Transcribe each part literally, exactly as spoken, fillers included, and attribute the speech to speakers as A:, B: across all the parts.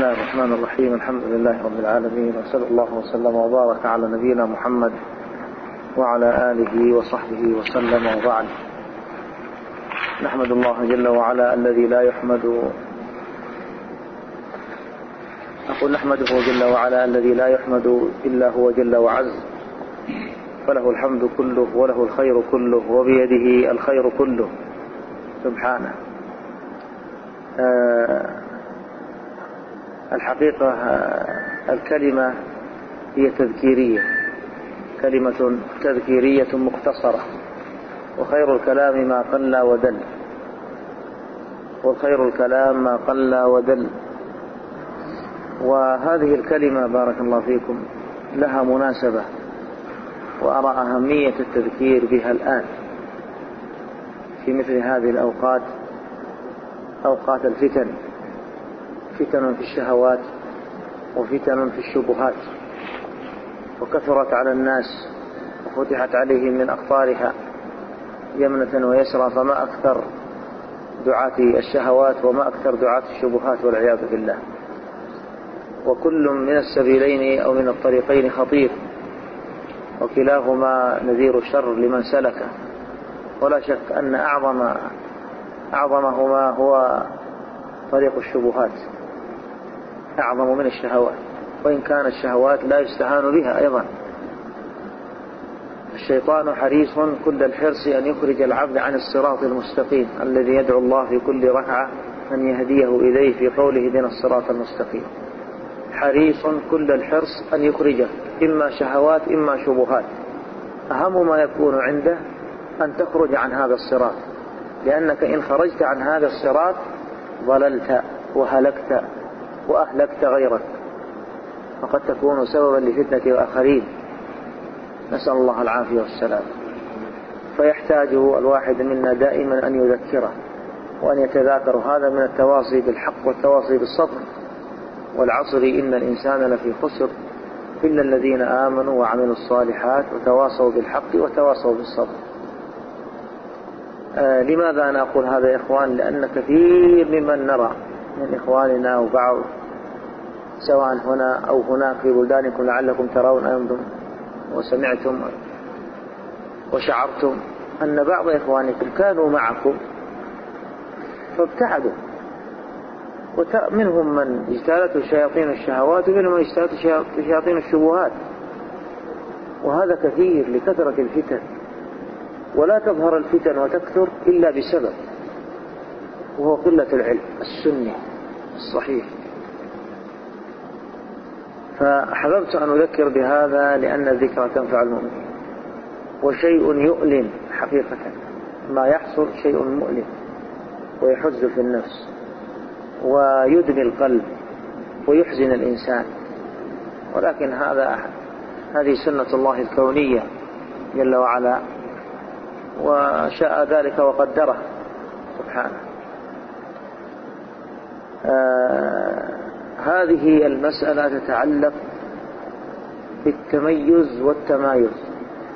A: الله الرحمن الرحيم. الحمد لله رب العالمين، وصلى الله وسلم وبارك على نبينا محمد وعلى آله وصحبه وسلم، وبعد. نحمد الله جل وعلا الذي لا يحمد أقول نحمده جل وعلا الذي لا يحمد إلا هو جل وعز، فله الحمد كله وله الخير كله وبيده الخير كله سبحانه. أه الحقيقة الكلمة هي تذكيرية، كلمة تذكيرية مختصرة، وخير الكلام ما قل ودل، وخير الكلام ما قل ودل. وهذه الكلمة بارك الله فيكم لها مناسبة، وأرى أهمية التذكير بها الآن في مثل هذه الأوقات، أوقات الفتن، فتن في الشهوات وفتن في الشبهات، وكثرت على الناس وفتحت عليهم من أقطارها يمنة ويسرى، فما أكثر دعاة الشهوات وما أكثر دعاة الشبهات والعياذ بالله. وكل من السبيلين أو من الطريقين خطير، وكلاهما نذير الشر لمن سلكه، ولا شك أن أعظم أعظمهما هو طريق الشبهات، أعظم من الشهوات، وإن كان الشهوات لا يستهان بها أيضا. الشيطان حريص كل الحرص أن يخرج العبد عن الصراط المستقيم الذي يدعو الله في كل ركعة أن يهديه إليه في قوله اهدنا الصراط المستقيم. حريص كل الحرص أن يخرجه إما شهوات إما شبهات، أهم ما يكون عنده أن تخرج عن هذا الصراط، لأنك إن خرجت عن هذا الصراط ضللت وهلكت وأهلكت غيرك، فقد تكون سببا لفتنة الآخرين، نسأل الله العافية والسلام. فيحتاج الواحد منا دائما أن يذكره وأن يتذاكر، هذا من التواصي بالحق والتواصي بالصبر. والعصر إن الإنسان لفي خسر إلا الذين آمنوا وعملوا الصالحات وتواصوا بالحق وتواصوا بالصبر. آه لماذا أنا أقول هذا يا إخوان؟ لأن كثير ممن نرى من إخواننا وبعض سواء هنا أو هناك في بلدانكم لعلكم ترون أنتم وسمعتم وشعرتم أن بعض إخوانكم كانوا معكم فابتعدوا، ومنهم من اجتالته شياطين الشهوات ومنهم من اجتالته شياطين الشبهات، وهذا كثير لكثرة الفتن. ولا تظهر الفتن وتكثر إلا بسبب، وهو قلة العلم السني الصحيح. فحببت أن أذكر بهذا لأن الذكرى تنفع المؤمنين، وشيء يؤلم حقيقة، ما يحصل شيء مؤلم ويحز في النفس ويدمي القلب ويحزن الإنسان، ولكن هذا هذه سنة الله الكونية جل وعلا، وشاء ذلك وقدره سبحانه. آه هذه المسألة تتعلق بالتميز والتمايز.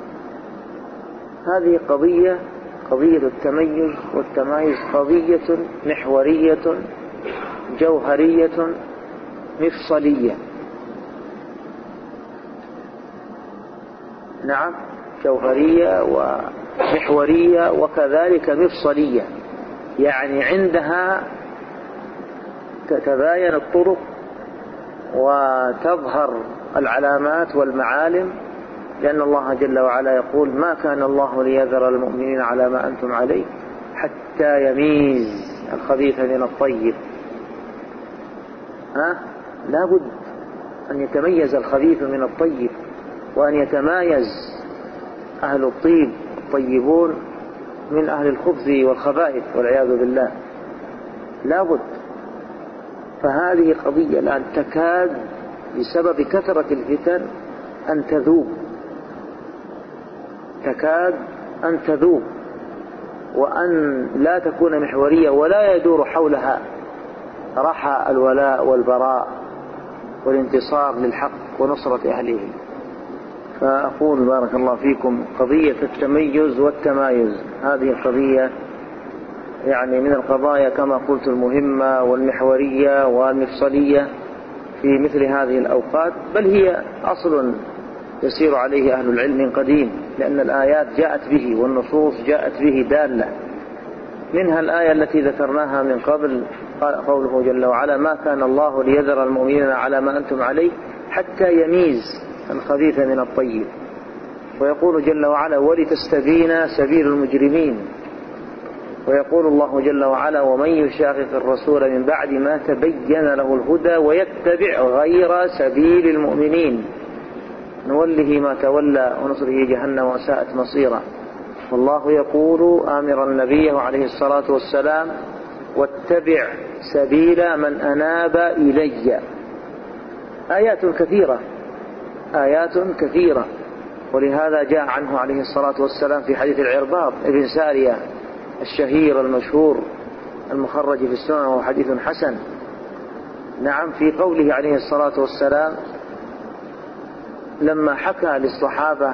A: هذه قضية قضية التميز والتمايز قضية محورية جوهرية مفصلية. نعم، جوهرية ومحورية وكذلك مفصلية، يعني عندها تتباين الطرق وتظهر العلامات والمعالم، لأن الله جل وعلا يقول ما كان الله ليذر المؤمنين على ما أنتم عليه حتى يميز الخبيث من الطيب. ها؟ لابد أن يتميز الخبيث من الطيب، وأن يتمايز أهل الطيب الطيبون من أهل الخبث والخبائث والعياذ بالله، لابد. فهذه قضية الآن تكاد بسبب كثرة الفتن أن تذوب، تكاد أن تذوب، وأن لا تكون محورية ولا يدور حولها رحى الولاء والبراء والانتصار للحق ونصرة أهله. فأقول بارك الله فيكم قضية التميز والتمايز هذه القضية يعني من القضايا كما قلت المهمة والمحورية والمفصلية في مثل هذه الأوقات، بل هي أصل يسير عليه أهل العلم من قديم، لأن الآيات جاءت به والنصوص جاءت به دالة. منها الآية التي ذكرناها من قبل، قوله جل وعلا: ما كان الله ليذر المؤمنين على ما أنتم عليه حتى يميز الخبيث من الطيب. ويقول جل وعلا: ولتستبين سبيل المجرمين. ويقول الله جل وعلا: ومن يشاقق الرسول من بعد ما تبين له الهدى ويتبع غير سبيل المؤمنين نوله ما تولى ونصره جهنم وساءت مصيرا. والله يقول آمرا النبي عليه الصلاة والسلام: واتبع سبيل من أناب إلي. آيات كثيرة آيات كثيرة ولهذا جاء عنه عليه الصلاة والسلام في حديث العرباض ابن سارية الشهير المشهور المخرج في السنن وهو حديث حسن، نعم، في قوله عليه الصلاة والسلام لما حكى للصحابة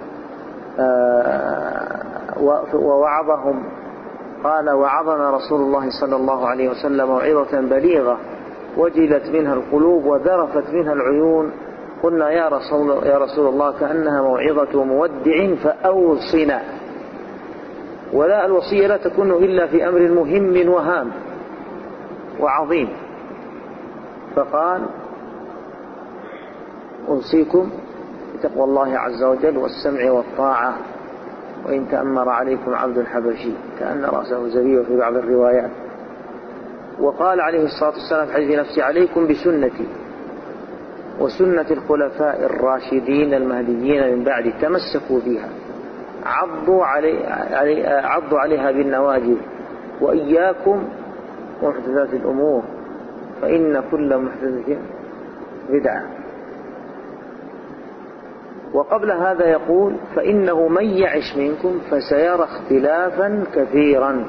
A: ووعظهم قال: وعظنا رسول الله صلى الله عليه وسلم موعظة بليغة وجلت منها القلوب وذرفت منها العيون، قلنا يا رسول, يا رسول الله كأنها موعظة مودع فأوصنا. ولا الوصية لا تكون إلا في أمر مهم وهام وعظيم، فقال: أوصيكم بتقوى الله عز وجل والسمع والطاعة وإن تأمر عليكم عبد حبشي كأن رأسه زبيب في بعض الروايات. وقال عليه الصلاة والسلام في حديث نفسي: عليكم بسنتي وسنة الخلفاء الراشدين المهديين من بعد تمسكوا بها عضوا, علي علي عضوا عليها بالنواجذ وإياكم ومحدثات الأمور فإن كل محدثة بدعة. وقبل هذا يقول: فإنه من يعش منكم فسيرى اختلافا كثيرا.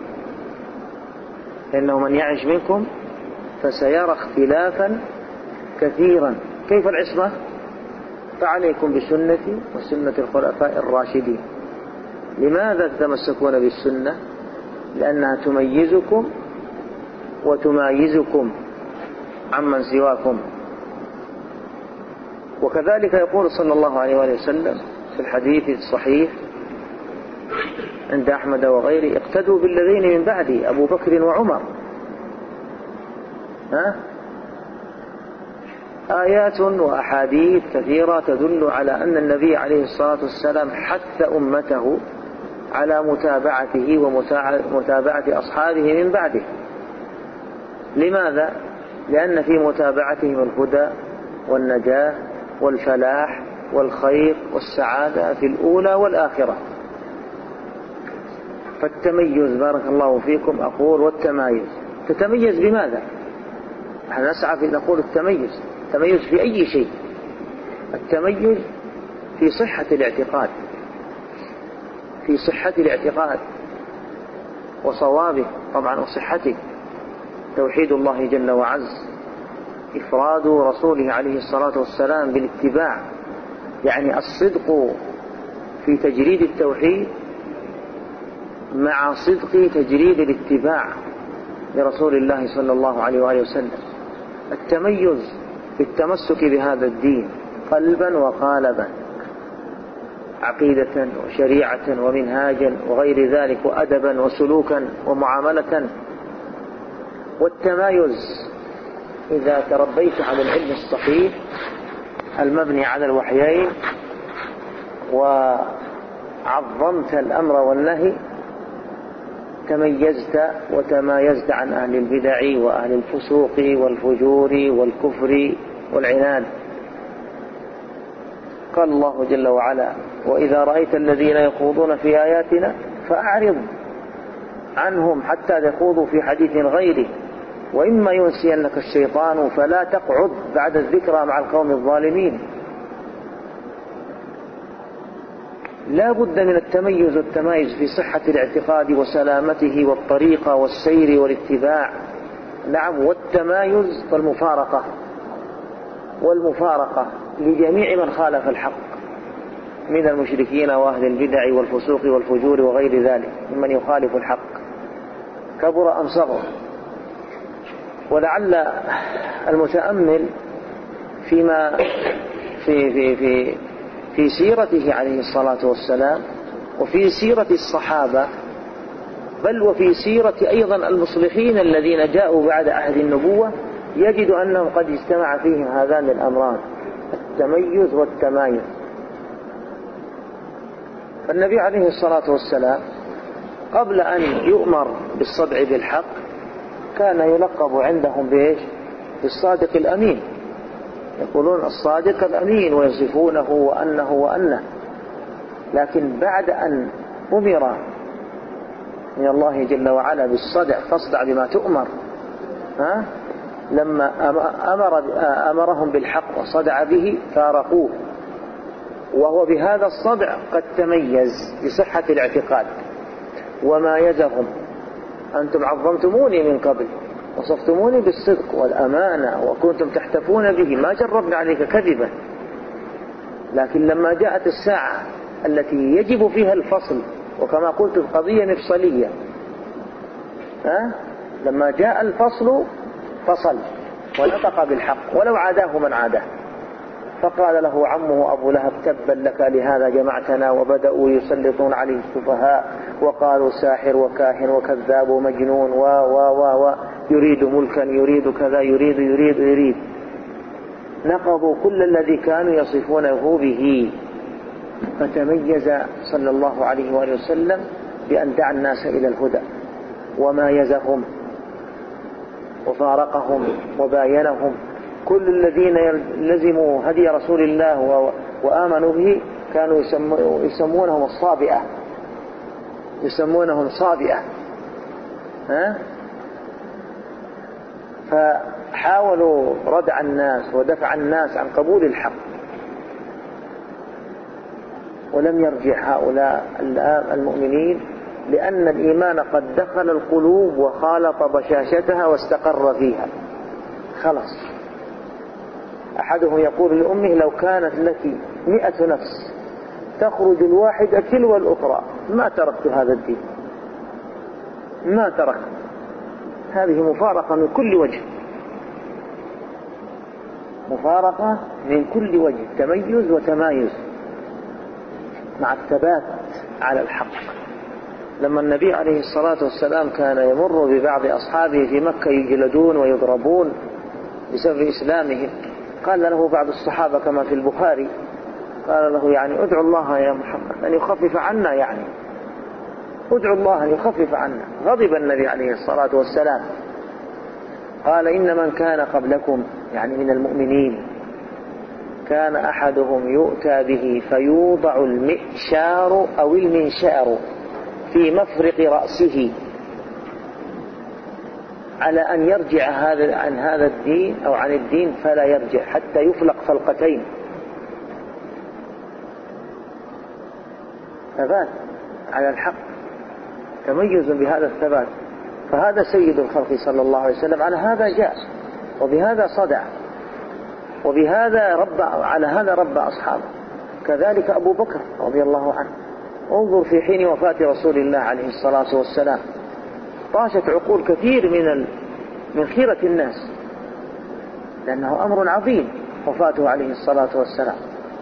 A: فإنه من يعش منكم فسيرى اختلافا كثيرا. كيف العصمة؟ فعليكم بسنتي وسنة الخلفاء الراشدين. لماذا تتمسكون بالسنة؟ لأنها تميزكم وتمايزكم عمن سواكم. وكذلك يقول صلى الله عليه وآله وسلم في الحديث الصحيح عند أحمد وغيره: اقتدوا بالذين من بعدي أبو بكر وعمر. ها؟ آيات وأحاديث كثيرة تدل على أن النبي عليه الصلاة والسلام حث أمته على متابعته ومتابعة أصحابه من بعده. لماذا؟ لأن في متابعتهم الهدى والنجاة والفلاح والخير والسعادة في الأولى والآخرة. فالتميز، بارك الله فيكم، أقول والتمايز. تتميز بماذا؟ نحن نسعى في نقول التميز. التميز في أي شيء؟ التميز في صحة الاعتقاد، في صحة الاعتقاد وصوابه طبعا وصحته. توحيد الله جل وعز، إفراد رسوله عليه الصلاة والسلام بالاتباع، يعني الصدق في تجريد التوحيد مع صدق تجريد الاتباع لرسول الله صلى الله عليه وآله وسلم. التميز بالتمسك بهذا الدين قلبا وقالبا، عقيدة وشريعة ومنهاجا وغير ذلك، وأدبا وسلوكا ومعاملة. والتمايز إذا تربيت على العلم الصحيح المبني على الوحيين وعظمت الأمر والنهي تميزت وتمايزت عن أهل البدع وأهل الفسوق والفجور والكفر والعناد. قال الله جل وعلا: وإذا رأيت الذين يخوضون في آياتنا فأعرض عنهم حتى يخوضوا في حديث غيره وإما ينسينك الشيطان فلا تقعد بعد الذكرى مع القوم الظالمين. لا بد من التميز والتمايز في صحة الاعتقاد وسلامته والطريقة والسير والاتباع. نعم، والتمايز والمفارقة والمفارقة لجميع من خالف الحق من المشركين وأهل البدع والفسوق والفجور وغير ذلك ممن يخالف الحق، كبر أم صغر. ولعل المتأمل فيما في في في في سيرته عليه الصلاة والسلام، وفي سيرة الصحابة، بل وفي سيرة أيضا المصلحين الذين جاءوا بعد عهد النبوة، يجد أنه قد اجتمع فيهم هذان الأمران، التميز والتمايز. فالنبي عليه الصلاة والسلام قبل أن يؤمر بالصدع بالحق كان يلقب عندهم بإيش؟ بالصادق الأمين، يقولون الصادق الأمين ويصفونه وأنه وأنه. لكن بعد أن أمر من الله جل وعلا بالصدع فاصدع بما تؤمر، ها؟ لما أمر أمرهم بالحق وصدع به فارقوه، وهو بهذا الصدع قد تميز بصحة الاعتقاد وما يزهم. أنتم عظمتموني من قبل، وصفتموني بالصدق والأمانة وكنتم تحتفون به، ما جربنا عليك كذبا. لكن لما جاءت الساعة التي يجب فيها الفصل، وكما قلت القضية مفصلية، ها؟ لما جاء الفصل فصل ونطق بالحق ولو عاداه من عاداه. فقال له عمه أبو لهب تبا لك لهذا جمعتنا، وبدأوا يسلطون عليه السفهاء وقالوا ساحر وكاهن وكذاب ومجنون و و و و يريد ملكا يريد كذا يريد يريد يريد. نقضوا كل الذي كانوا يصفونه به. فتميز صلى الله عليه وآله وسلم بأن دعا الناس إلى الهدى ومايزهم وفارقهم وباينهم. كل الذين لزموا هدي رسول الله وآمنوا به كانوا يسمونهم الصابئة، يسمونهم صابئة، ها؟ فحاولوا ردع الناس ودفع الناس عن قبول الحق. ولم يرجع هؤلاء المؤمنين، لأن الإيمان قد دخل القلوب وخالط بشاشتها واستقر فيها. خلاص. أحدهم يقول لأمه لو كانت لك مئة نفس تخرج الواحدة تلو الأخرى ما تركت هذا الدين، ما تركت. هذه مفارقة من كل وجه، مفارقة من كل وجه، تميز وتمايز مع الثبات على الحق. لما النبي عليه الصلاة والسلام كان يمر ببعض أصحابه في مكة يجلدون ويضربون بسبب إسلامهم، قال له بعض الصحابة كما في البخاري، قال له يعني ادعو الله يا محمد أن يخفف عنا، يعني ادعو الله أن يخفف عنا. غضب النبي عليه الصلاة والسلام، قال إن من كان قبلكم يعني من المؤمنين كان أحدهم يؤتى به فيوضع المئشار أو المنشار في مفرق رأسه على أن يرجع هذا عن هذا الدين أو عن الدين فلا يرجع حتى يفلق فلقتين. ثبات على الحق، تميز بهذا الثبات. فهذا سيد الخلق صلى الله عليه وسلم، على هذا جاء وبهذا صدع وبهذا رب، على هذا رب أصحابه. كذلك أبو بكر رضي الله عنه، انظر في حين وفاة رسول الله عليه الصلاة والسلام طاشت عقول كثير من من خيرة الناس، لأنه أمر عظيم وفاته عليه الصلاة والسلام.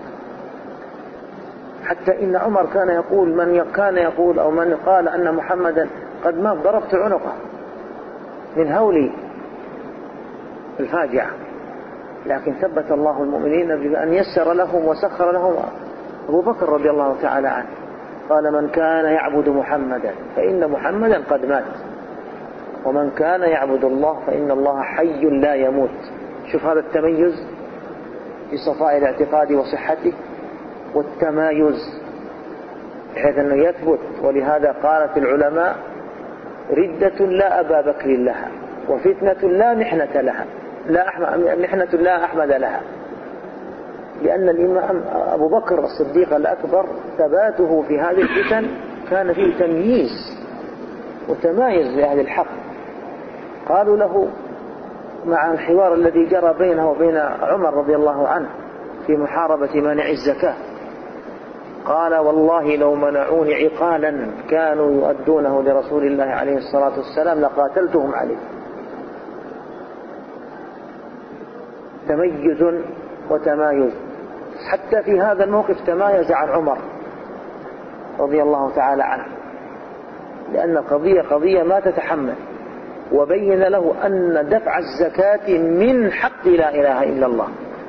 A: حتى إن عمر كان يقول، من كان يقول أو من قال أن محمدا قد مات ضربت عنقه من هول الفاجعة. لكن ثبت الله المؤمنين بأن يسر لهم وسخر لهم أبو بكر رضي الله تعالى عنه، قال من كان يعبد محمدا فإن محمدا قد مات، ومن كان يعبد الله فإن الله حي لا يموت. شوف هذا التميز بصفاء الاعتقاد وصحته، والتمايز بحيث أنه يثبت. ولهذا قالت العلماء ردة لا أبا بكر لها، وفتنة لا محنة لها، لا محنة لا أحمد لها. لأن الإمام أبو بكر الصديق الأكبر ثباته في هذه الفتن كان فيه تمييز وتمايز لأهل الحق. قالوا له مع الحوار الذي جرى بينه وبين عمر رضي الله عنه في محاربة مانع الزكاة، قال والله لو منعوني عقالا كانوا يؤدونه لرسول الله عليه الصلاة والسلام لقاتلتهم عليه. تميز وتمايز. حتى في هذا الموقف تمايز عن عمر رضي الله تعالى عنه، لأن القضية قضية ما تتحمل، وبين له أن دفع الزكاة من حق لا إله إلا الله.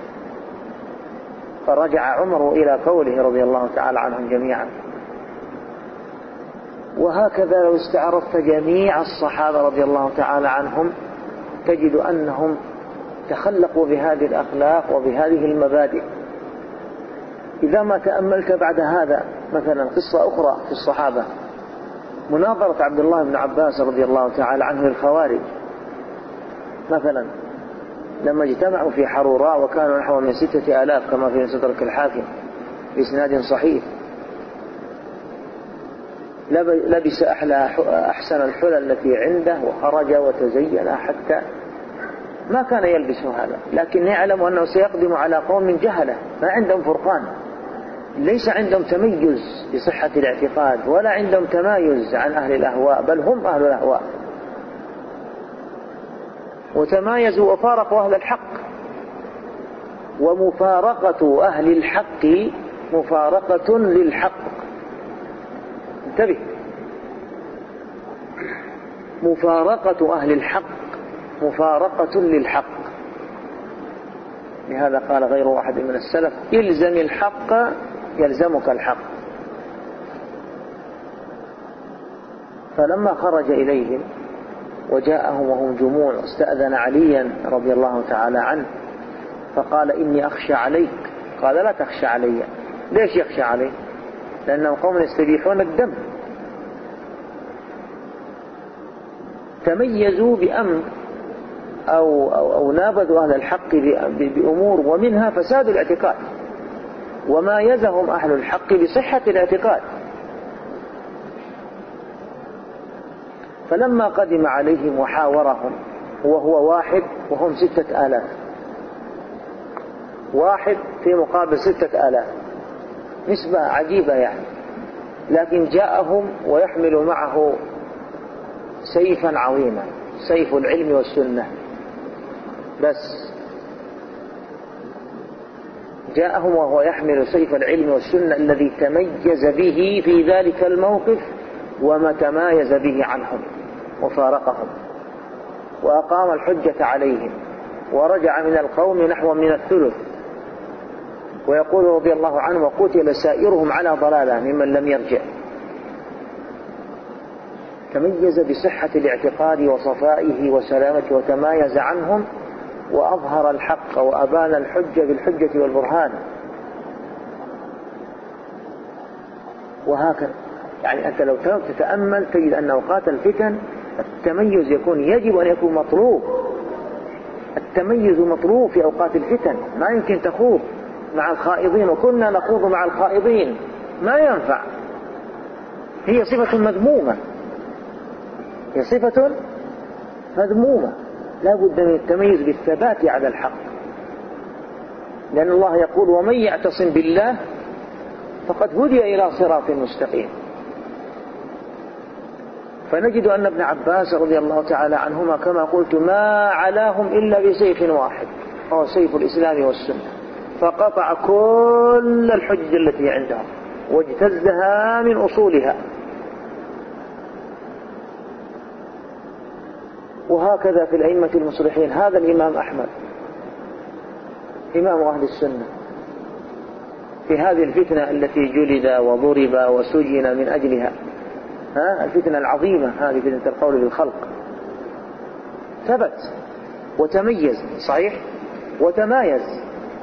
A: فرجع عمر إلى قوله رضي الله تعالى عنهم جميعا. وهكذا لو استعرضت جميع الصحابة رضي الله تعالى عنهم تجد أنهم تخلقوا بهذه الأخلاق وبهذه المبادئ. إذا ما تأملت بعد هذا مثلا قصة أخرى في الصحابة، مناظرة عبد الله بن عباس رضي الله تعالى عنه للخوارج مثلا، لما اجتمعوا في حروراء وكانوا نحو من ستة آلاف كما في مستدرك الحاكم بإسناد صحيح، لبس أحلى أحسن الحلل التي عنده وخرج وتزين حتى ما كان يلبس هذا، لكن يعلم أنه سيقدم على قوم جهلة ما عندهم فرقان، ليس عندهم تميز بصحة الاعتقاد ولا عندهم تمايز عن أهل الأهواء، بل هم أهل الأهواء، وتمايزوا وفارقوا أهل الحق. ومفارقة أهل الحق مفارقة للحق، انتبه، مفارقة أهل الحق مفارقة للحق. لهذا قال غير واحد من السلف: إلزم الحق يلزمك الحق. فلما خرج إليهم وجاءهم وهم جموع استأذن عليا رضي الله تعالى عنه فقال: إني أخشى عليك. قال: لا تخشى علي. ليش يخشى عليه؟ لأنهم قوم يستبيحون الدم، تميزوا بأمر أو, أو, أو نابذوا أهل الحق بأمور، ومنها فساد الاعتقاد، ومايزهم أهل الحق بصحة الاعتقاد. فلما قدم عليهم وحاورهم وهو واحد وهم ستة آلاف، واحد في مقابل ستة آلاف، نسبة عجيبة يعني، لكن جاءهم ويحمل معه سيفا عظيما، سيف العلم والسنة، بس جاءهم وهو يحمل سيف العلم والسنة الذي تميز به في ذلك الموقف وما تمايز به عنهم وفارقهم، وأقام الحجة عليهم، ورجع من القوم نحو من الثلث. ويقول رضي الله عنه: وقتل سائرهم على ضلالة ممن لم يرجع. تميز بصحة الاعتقاد وصفائه وسلامته، وتمايز عنهم وأظهر الحق وأبان الحجة بالحجة والبرهان. وهكذا يعني أنت لو تتأمل تجد أن أوقات الفتن التميز يكون يجب أن يكون مطلوب. التميز مطلوب في أوقات الفتن، ما يمكن تخوض مع الخائضين، وكنا نخوض مع الخائضين، ما ينفع، هي صفة مذمومة، هي صفة مذمومة، لا بد من التميز بالثبات على الحق، لأن الله يقول: ومن يعتصم بالله فقد هدي إلى صراط مستقيم. فنجد أن ابن عباس رضي الله تعالى عنهما كما قلت ما علاهم إلا بسيف واحد، هو سيف الإسلام والسنة، فقطع كل الحجة التي عندهم واجتزها من أصولها. وهكذا في الأئمة المصلحين، هذا الإمام أحمد إمام أهل السنة في هذه الفتنة التي جلد وضرب وسجن من أجلها، ها الفتنة العظيمة هذه فتنة القول بالخلق، ثبت وتميز، صحيح، وتمايز،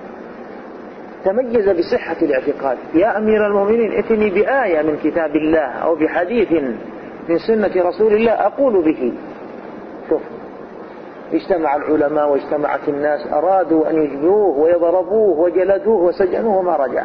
A: تميز بصحة الاعتقاد. يا أمير المؤمنين ائتني بآية من كتاب الله أو بحديث من سنة رسول الله أقول به. شوف، اجتمع العلماء واجتمعت الناس أرادوا أن يجبروه ويضربوه وجلدوه وسجنوه وما رجع.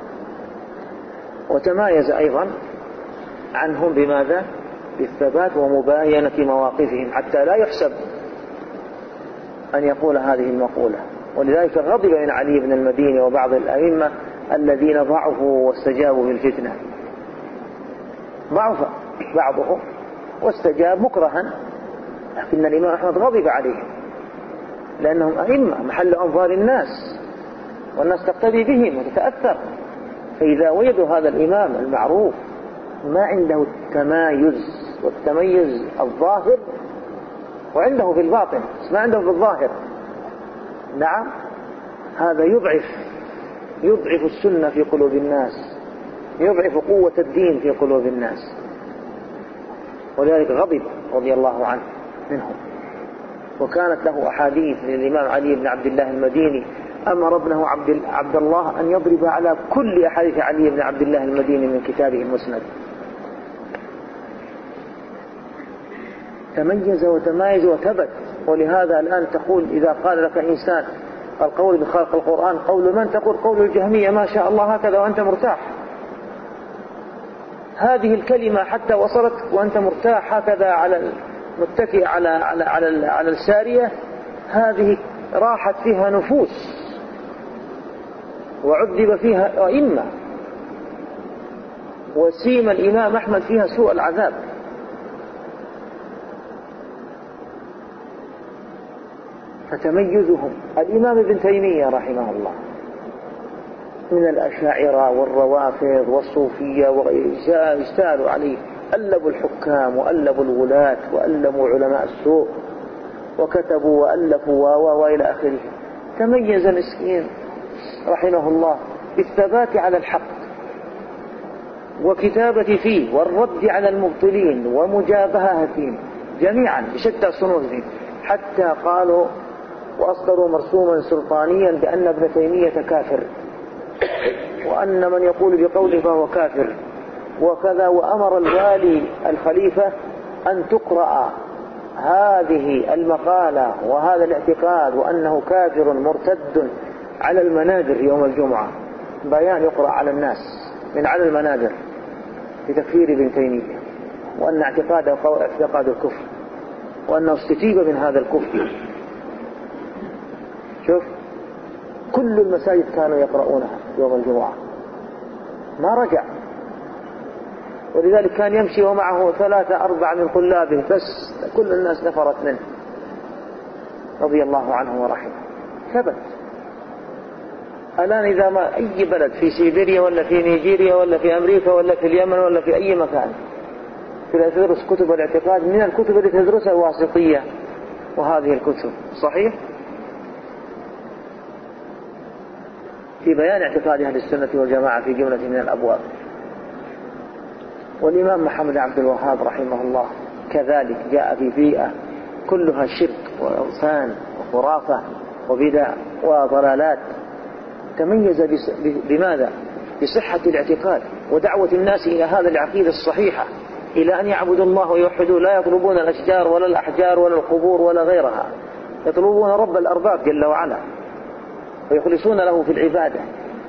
A: وتمايز أيضا عنهم بماذا؟ بالثبات ومباينة مواقفهم، حتى لا يحسب أن يقول هذه المقولة. ولذلك غضب من علي بن المديني وبعض الأئمة الذين ضعفوا واستجابوا بالفتنة، ضعف بعضهم واستجاب مكرها، لكن الإمام أحمد غضب عليهم لأنهم أئمة محل أنظار الناس، والناس تقتدي بهم وتتأثر. فإذا وجدوا هذا الإمام المعروف ما عنده التمايز والتميز الظاهر، وعنده في الباطن ما عنده في الظاهر، نعم، هذا يضعف يضعف السنة في قلوب الناس، يضعف قوة الدين في قلوب الناس. ولذلك غضب رضي الله عنه منهم. وكانت له أحاديث للإمام علي بن عبد الله المديني، أمر ابنه عبد, عبد الله أن يضرب على كل أحاديث علي بن عبد الله المديني من كتابه المسند. تميز وتمايز وثبت. ولهذا الآن تقول إذا قال لك إنسان القول بخلق القرآن قول من؟ تقول قول الجهمية ما شاء الله هكذا وأنت مرتاح. هذه الكلمة حتى وصلت وأنت مرتاح هكذا على متكئ على على على على السارية، هذه راحت فيها نفوس وعذب فيها أئمة، وسيم الإمام أحمد فيها سوء العذاب. فتميزهم الإمام ابن تيمية رحمه الله من الأشاعرة والروافض والصوفية واجتالوا عليه، ألبوا الحكام وألبوا الولاة وألبوا علماء السوء وكتبوا وألفوا وإلى آخره. تميز مسكين رحمه الله بالثبات على الحق وكتابة فيه والرد على المبطلين ومجابهتهم جميعا بشتى صنوفهم، حتى قالوا وأصدروا مرسوما سلطانيا بأن ابن تيمية كافر، وأن من يقول بقوله فهو كافر وكذا. وأمر الوالي الخليفة أن تقرأ هذه المقالة وهذا الاعتقاد وأنه كافر مرتد على المنابر يوم الجمعة، بيان يقرأ على الناس من على المنابر بتكفير ابن تيمية، وأن اعتقاده اعتقاد الكفر، وأنه استتيب من هذا الكفر. شوف كل المساجد كانوا يقرؤونها يوم الجمعة، ما رجع. ولذلك كان يمشي ومعه ثلاثة أربعة من طلابه بس، كل الناس نفرت منه رضي الله عنه ورحمه. ثبت. الآن إذا ما أي بلد في سيبيريا ولا في نيجيريا ولا في أمريكا ولا في اليمن ولا في أي مكان تدرس كتب الاعتقاد، من الكتب اللي تدرسها الواسطية وهذه الكتب صحيح في بيان اعتقاد أهل السنة والجماعة في جملة من الأبواب. والإمام محمد عبد الوهاب رحمه الله كذلك جاء في بيئة كلها شرك وأوثان وخرافة وبدع وضلالات، تميز بماذا؟ بصحة الاعتقاد ودعوة الناس إلى هذا العقيدة الصحيحة، إلى أن يعبدوا الله ويوحدوا، لا يطلبون الأشجار ولا الأحجار ولا القبور ولا غيرها، يطلبون رب الأرباب جل وعلا ويخلصون له في العبادة.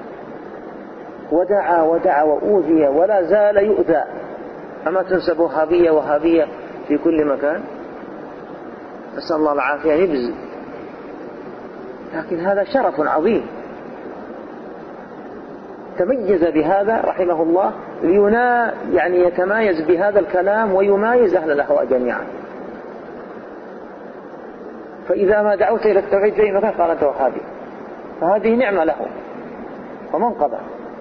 A: ودعا ودعا وأوذي ولا زال يؤذى، أما تنسب وهابية وهابية في كل مكان، نسأل الله العافية يبز. لكن هذا شرف عظيم تميز بهذا رحمه الله، لينا يعني يتمايز بهذا الكلام ويمايز أهل الأهواء جميعا. فإذا ما دعوت إلى التوحيد زي ما قال أنت وهابي، فهذه نعمة له ومنقذة.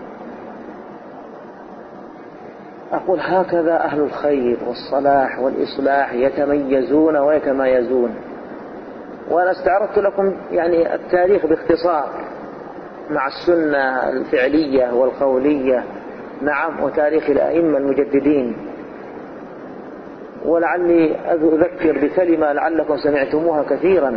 A: أقول هكذا أهل الخير والصلاح والإصلاح يتميزون ويتمايزون. وأنا استعرضت لكم يعني التاريخ باختصار مع السنة الفعلية والقولية، نعم، وتاريخ الأئمة المجددين. ولعلي أذكر بكلمة لعلكم سمعتموها كثيرا،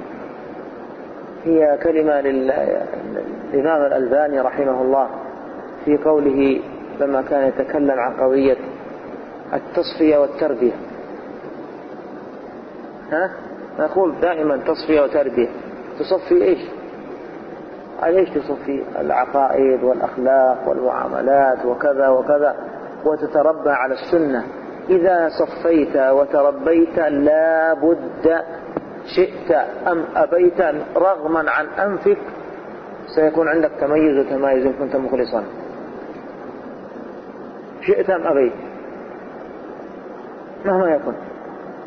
A: هي كلمة للإمام الألباني رحمه الله في قوله لما كان يتكلم عن قضية التصفية والتربية. ها؟ نقول دائما تصفية وتربية. تصفي إيش؟ على إيش تصفي؟ العقائد والأخلاق والمعاملات وكذا وكذا، وتتربى على السنة. إذا صفيت وتربيت لا بد شئت أم أبيت رغما عن أنفك سيكون عندك تميز وتمايز إن كنت مخلصا، شئت أم أبيت مهما يكن.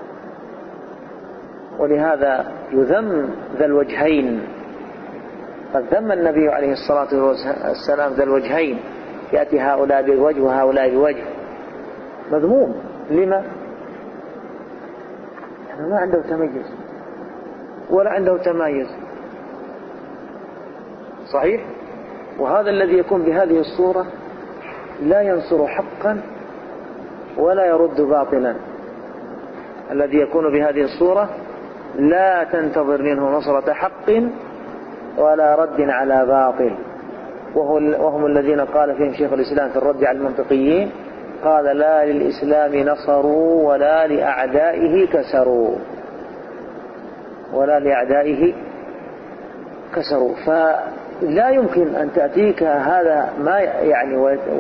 A: ولهذا يذم ذا الوجهين قد ذم النبي عليه الصلاة والسلام ذا الوجهين، يأتي هؤلاء بوجه وهؤلاء بوجه، مذموم. لما؟ يعني ما عنده تميز ولا عنده تمايز، صحيح؟ وهذا الذي يكون بهذه الصورة لا ينصر حقا ولا يرد باطلا. الذي يكون بهذه الصورة لا تنتظر منه نصرة حق ولا رد على باطل. وهم الذين قال فيهم شيخ الإسلام في الرد على المنطقيين، قال: لا للإسلام نصروا ولا لأعدائه كسروا، ولا لأعدائه كسروا. فلا يمكن أن تأتيك هذا ما يعني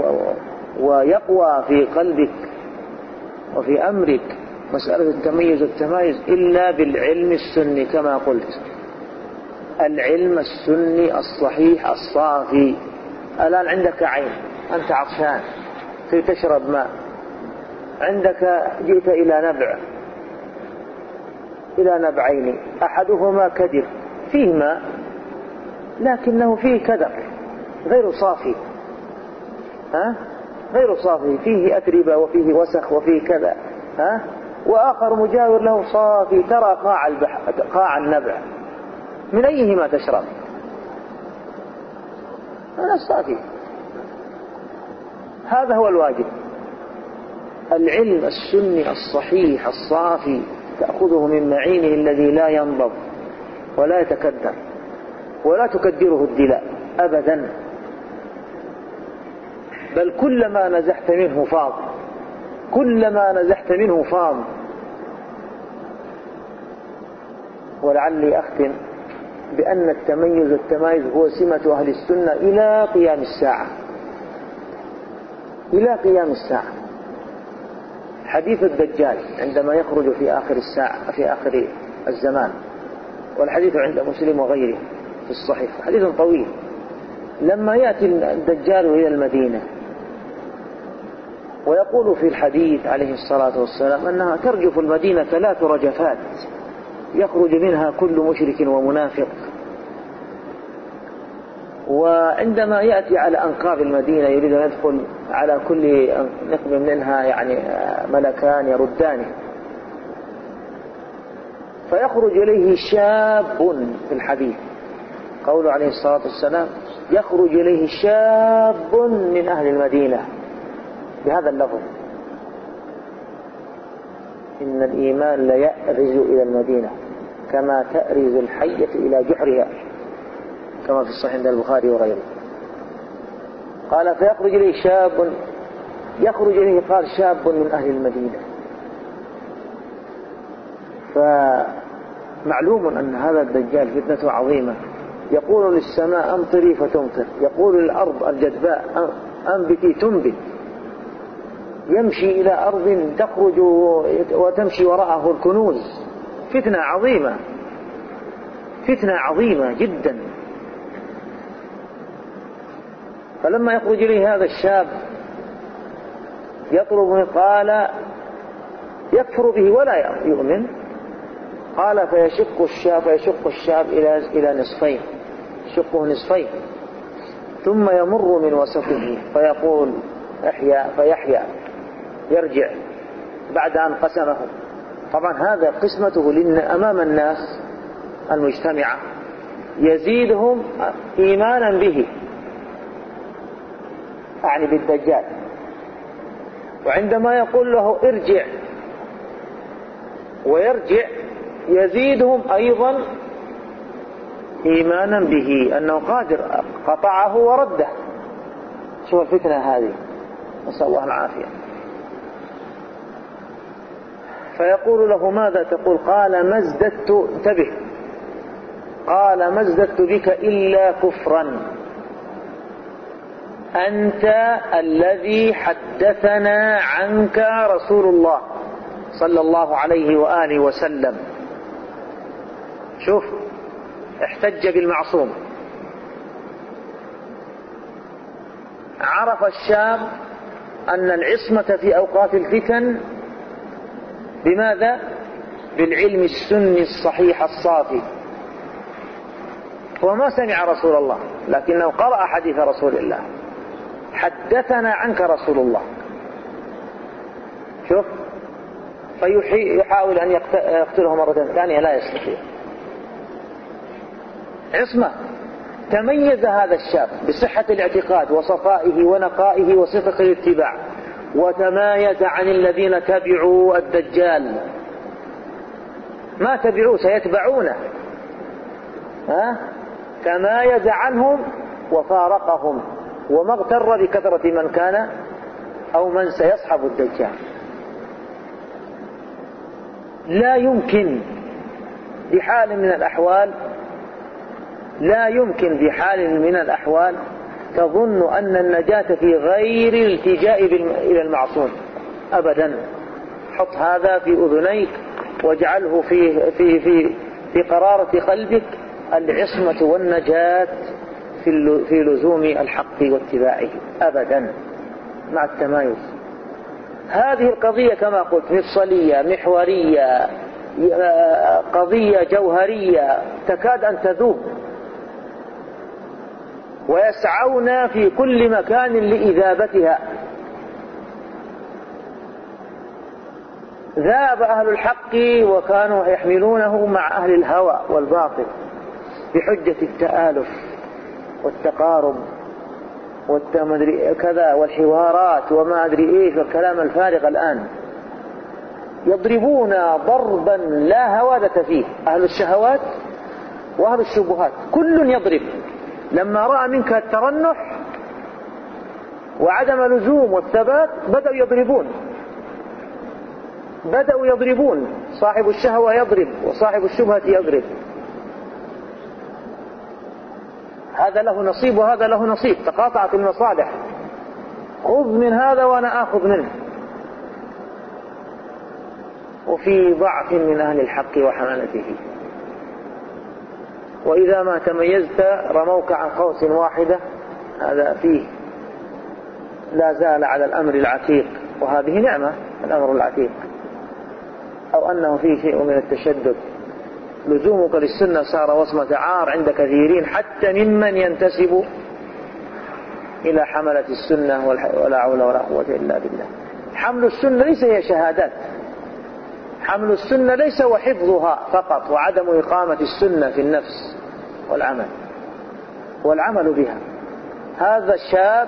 A: ويقوى في قلبك وفي أمرك مسألة التميز والتمايز إلا بالعلم السني كما قلت، العلم السني الصحيح الصافي. الآن عندك عين، أنت عطشان تشرب ماء، عندك جئت إلى نبع إلى نبعين، أحدهما كدر فيه ماء لكنه فيه كدر غير صافي، ها؟ غير صافي، فيه أتربة وفيه وسخ وفيه كذا، ها؟ وآخر مجاور له صافي، ترى قاع البحر قاع النبع، من أيهما تشرب؟ أنا الصافي. هذا هو الواجب، العلم السني الصحيح الصافي تأخذه من معينه الذي لا ينضب ولا يتكدر ولا تكدره الدلاء أبدا، بل كلما نزحت منه فاض، كلما نزحت منه فاض. ولعلي أختم بأن التميز والتمايز هو سمة أهل السنة إلى قيام الساعة، إلى قيام الساعة. حديث الدجال عندما يخرج في آخر الساعة في آخر الزمان، والحديث عند مسلم وغيره في الصحيح، حديث طويل. لما يأتي الدجال إلى المدينة ويقول في الحديث عليه الصلاة والسلام أنها ترجف المدينة ثلاث رجفات يخرج منها كل مشرك ومنافق، وعندما يأتي على أنقاض المدينة يريد أن يدخل على كل نقب منها يعني ملكان يردانه، فيخرج إليه شاب في الحديث، قوله عليه الصلاة والسلام يخرج إليه شاب من أهل المدينة بهذا اللفظ: إن الإيمان ليأرز إلى المدينة كما تأرز الحية إلى جحرها، كما في الصحيح عند البخاري وغيره. قال فيخرج إليه شاب، يخرج إليه قال شاب من أهل المدينة. فمعلوم أن هذا الدجال فتنته عظيمة، يقول للسماء أمطري فتمطر، يقول للأرض الجدباء أنبتي تنبت، يمشي إلى أرض تخرج وتمشي وراءه الكنوز. فتنة عظيمة، فتنة عظيمة جدا. فلما يخرج إليه هذا الشاب يطلب منه، قال يكفر به ولا يؤمن، قال فيشق الشاب فيشق الشاب إلى إلى نصفين، شقه نصفين، ثم يمر من وسطه فيقول احيا، فيحيا يرجع بعد أن قسمه. طبعا هذا قسمته لأن أمام الناس المجتمعة يزيدهم إيمانا به، يعني بالدجال. وعندما يقول له ارجع ويرجع يزيدهم أيضا إيمانا به أنه قادر، قطعه ورده. شوف الفتنة هذه، نسأل الله العافية. فيقول له ماذا تقول؟ قال ما ازددت، انتبه، قال ما ازددت بك إلا كفرا، أنت الذي حدثنا عنك رسول الله صلى الله عليه وآله وسلم. شوف، احتج بالمعصوم. عرف الشاب أن العصمة في أوقات الفتن بماذا؟ بالعلم السني الصحيح الصافي. وما سمع رسول الله، لكنه قرأ حديث رسول الله، حدثنا عنك رسول الله. شوف، فيحاول أن يقتله مرة ثانية لا يستطيع. عصمة. تميز هذا الشاب بصحة الاعتقاد وصفائه ونقائه وصدق الاتباع، وتمايز عن الذين تبعوا الدجال، ما تبعوه سيتبعونه، ها؟ تمايز عنهم وفارقهم، وما اغتر بكثرة من كان أو من سيصحب الدجال. لا يمكن بحال من الأحوال لا يمكن بحال من الأحوال تظن أن النجاة في غير الالتجاء إلى المعصوم أبدا. حط هذا في أذنيك واجعله في, في, في, في قرارة قلبك، العصمة والنجاة في, في لزوم الحق واتباعه أبدا مع التمايز. هذه القضية كما قلت مفصلية محورية، قضية جوهرية تكاد أن تذوب، ويسعون في كل مكان لإذابتها. ذاب أهل الحق وكانوا يحملونه مع أهل الهوى والباطل بحجة التآلف والتقارب والتمدري كذا والحوارات وما أدري إيش والكلام الفارغ. الآن يضربون ضربا لا هوادة فيه، أهل الشهوات وأهل الشبهات كل يضرب. لما رأى منك الترنح وعدم اللزوم والثبات بدأوا يضربون بدأوا يضربون صاحب الشهوة يضرب وصاحب الشبهة يضرب، هذا له نصيب وهذا له نصيب، تقاطعت المصالح، خذ من هذا وأنا آخذ منه. وفي ضعف من أهل الحق وحملته، وإذا ما تميزت رموك عن قوس واحدة، هذا فيه لا زال على الأمر العتيق، وهذه نعمة الأمر العتيق، أو أنه فيه شيء من التشدد. لزومك للسنة صار وصمة عار عند كثيرين حتى ممن ينتسب إلى حملة السنة، ولا حول ولا قوة إلا بالله. حمل السنة ليس هي شهادات، حمل السنة ليس وحفظها فقط وعدم إقامة السنة في النفس والعمل والعمل بها. هذا الشاب،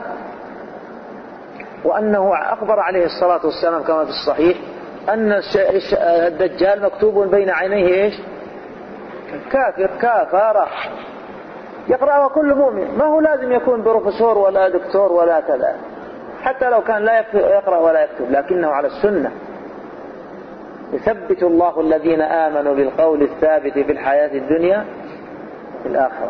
A: وأنه أخبر عليه الصلاة والسلام كما في الصحيح أن الدجال مكتوب بين عينيه إيش؟ كافر، كافارة يقرأها كل مؤمن، ما هو لازم يكون بروفيسور ولا دكتور ولا كذا، حتى لو كان لا يقرأ ولا يكتب، لكنه على السنة. يثبت الله الذين آمنوا بالقول الثابت في الحياة الدنيا في الآخرة.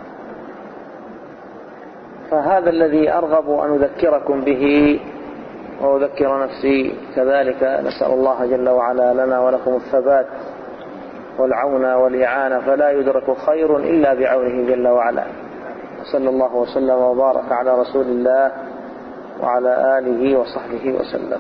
A: فهذا الذي أرغب أن أذكركم به وأذكر نفسي كذلك. نسأل الله جل وعلا لنا ولكم الثبات والعون والإعانة، فلا يدرك خير إلا بعونه جل وعلا. صلى الله وسلم وبارك على رسول الله وعلى آله وصحبه وسلم.